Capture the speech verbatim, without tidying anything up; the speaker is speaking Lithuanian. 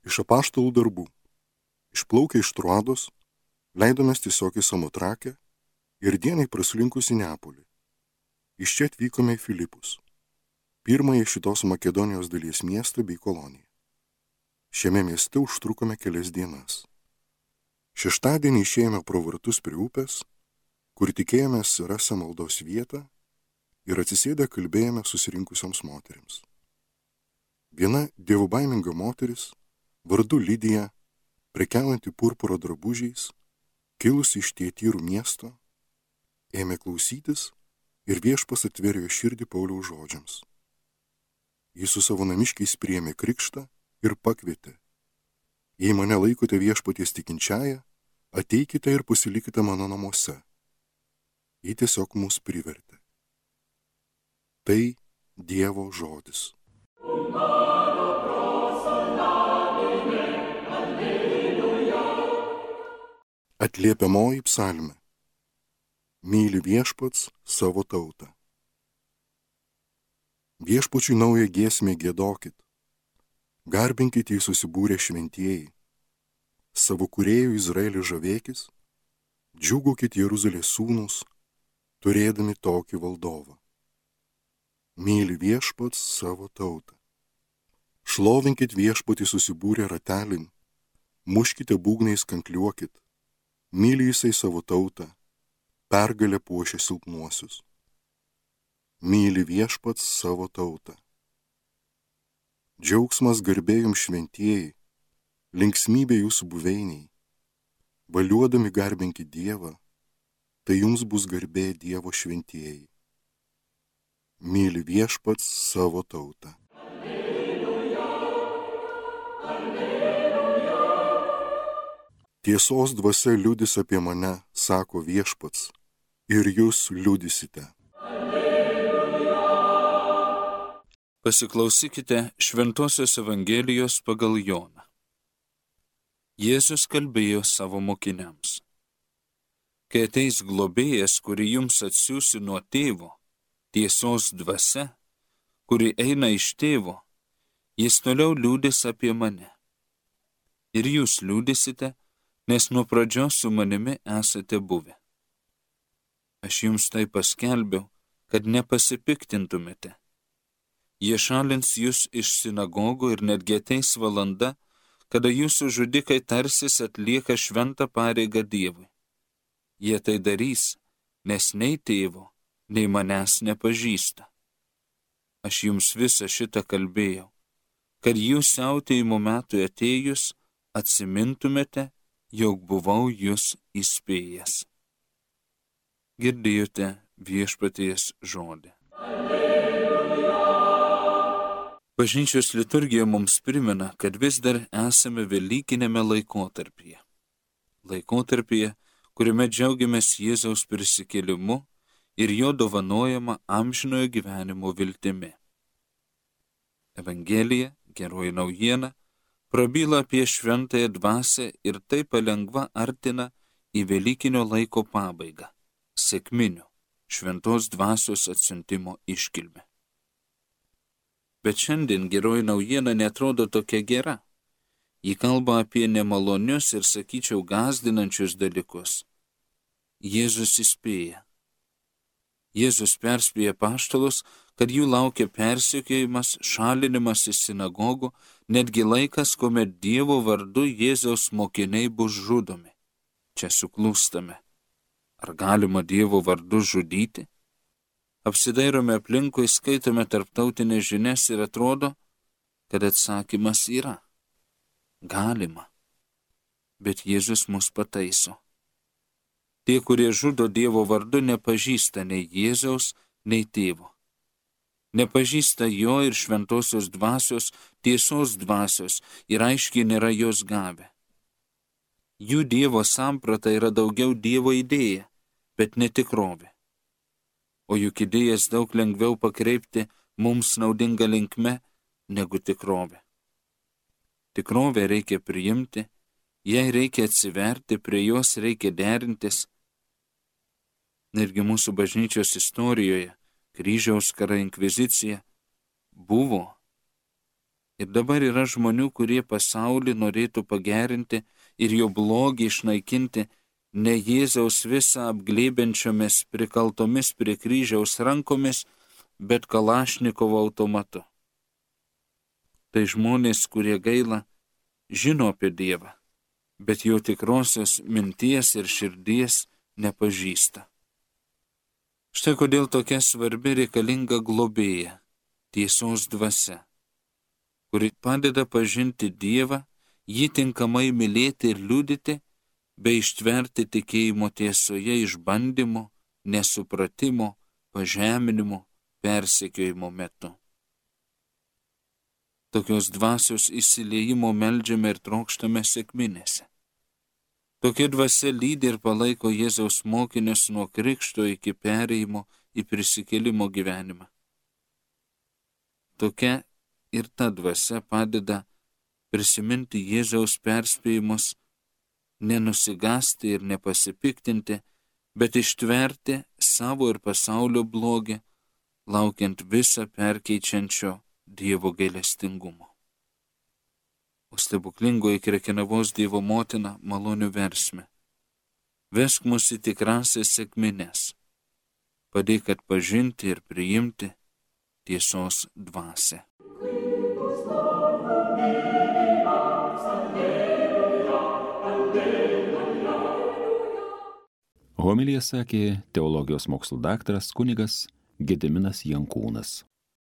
Iš apaštalų darbų. Išplaukę iš Truados, leidomės tiesiog į Samotrakę ir dienai praslinkus į Neapolį. Iš čia atvykome į Filipus, pirmąjį šitos Makedonijos dalies miestą bei koloniją. Šiame mieste užtrukome kelias dienas. Šeštadienį išėjome pro vartus prie upės, kur tikėjomės rasti maldos vietą ir atsisėdę kalbėjome susirinkusioms moterims. Viena dievobaiminga moteris, vardu Lidija, prekiaujanti purpuro drabužiais, kilusi iš Tietyrų miesto, ėmė klausytis ir Viešpas atvėrė jo širdį Pauliaus žodžiams. Jis su savo namiškiais priėmė krikštą ir pakvietė: jei mane laikote Viešpaties tikinčiąją, ateikite ir pasilikite mano namuose. Ji tiesiog mus privertė. Tai Dievo žodis. Atliepiamoji psalmė. Myli Viešpats savo tautą. Viešpačiui naują giesmę giedokit. Garbinkit jį susibūrę šventieji. Savo kūrėjų Izraelį žavėkis. Džiūgaukit Jeruzalės sūnus, turėdami tokį valdovą. Myli Viešpats savo tautą. Šlovinkit Viešpatį susibūrę ratelin. Muškite būgnais, kankliuokit. Myli jisai savo tautą, pergalę puošia silpnuosius. Myli Viešpats savo tautą. Džiaugsmas garbė jums šventieji, linksmybė jūsų buveiniai. Valiuodami garbinkit Dievą, tai jums bus garbė Dievo šventieji. Myli Viešpats savo tautą. Tiesos dvasia liudys apie mane, sako Viešpats, ir jūs liudysite. Pasiklausykite Šventosios Evangelijos pagal Joną. Jėzus kalbėjo savo mokiniams: kai ateis globėjas, kurį jums atsiųsiu nuo tėvo, tiesos dvasia, kuri eina iš tėvo, jis toliau liudys apie mane. Ir jūs liudysite, nes nuo pradžios su manimi esate buvę. Aš jums tai paskelbiau, kad nepasipiktintumėte. Jie šalins jūs iš sinagogų ir netgi ateis valanda, kada jūsų žudikai tarsis atlieka šventą pareigą Dievui. Jie tai darys, nes nei tėvo, nei manęs nepažįsta. Aš jums visą šitą kalbėjau, kad jūs siautėjimo metui atėjus atsimintumėte, jog buvau jūs įspėjęs. Girdėjote Viešpaties žodį. Bažnyčios liturgija mums primena, kad vis dar esame velykinėme laikotarpyje. Laikotarpyje, kuriame džiaugiamės Jėzaus prisikėlimu ir jo dovanojama amžinojo gyvenimo viltimi. Evangelija, geroji naujiena, prabyla apie šventąją dvasią ir tai palengva artina į velykinio laiko pabaigą, sekminių, šventos dvasios atsiuntimo iškilmę. Bet šiandien geroji naujiena netrodo tokia gera. Ji kalba apie nemalonius ir, sakyčiau, gąsdinančius dalykus. Jėzus įspėja. Jėzus perspėja apaštalus, kad jų laukia persekiojimas, šalinimas iš sinagogų, netgi laikas, kuomet Dievo vardu Jėzaus mokiniai bus žudomi. Čia suklūstame. Ar galima Dievo vardu žudyti? Apsidairome aplinkui, skaitome tarptautinės žinias ir atrodo, kad atsakymas yra. Galima. Bet Jėzus mus pataiso. Tie, kurie žudo Dievo vardu, nepažįsta nei Jėzaus, nei tėvo. Nepažįsta jo ir šventosios dvasios, tiesos dvasios ir aiškiai nėra jos gavę. Jų Dievo samprata yra daugiau Dievo idėja, bet ne tikrovė. O juk idėjas daug lengviau pakreipti mums naudinga linkme negu tikrovė. Tikrovę reikia priimti, jai reikia atsiverti, prie jos reikia derintis. Netgi mūsų bažnyčios istorijoje kryžiaus karai, inkvizicija buvo Ir dabar yra žmonių, kurie pasaulį norėtų pagerinti ir jo blogį išnaikinti ne Jėzaus visą apglėbiančiomis prikaltomis prie kryžiaus rankomis, bet Kalašnikovo automatu. Tai žmonės, kurie gaila, žino apie Dievą, bet jo tikrosios minties ir širdies nepažįsta. Štai kodėl tokia svarbi reikalinga globėja, tiesos dvasia, kuri padeda pažinti Dievą, jį tinkamai mylėti ir liudyti, bei ištverti tikėjimo tiesoje išbandymo, nesupratimo, pažeminimo, persekiojimo metu. Tokios dvasios įsiliejimo meldžiame ir trokštame sekminėse. Tokia dvasia lydi ir palaiko Jėzaus mokinius nuo krikšto iki perėjimo į prisikėlimo gyvenimą. Tokia ir ta dvasia padeda prisiminti Jėzaus perspėjimus, nenusigasti ir nepasipiktinti, bet ištverti savo ir pasaulio blogį, laukiant visą perkeičiančio Dievo gailestingumo. O stebuklingoji Krekenavos Dievo motina malonių versme. Vesk mus į tikrąsias sekmines. Padėk atpažinti ir priimti tiesos dvasią. Homiliją sakė teologijos mokslų daktaras kunigas Gediminas Jankūnas.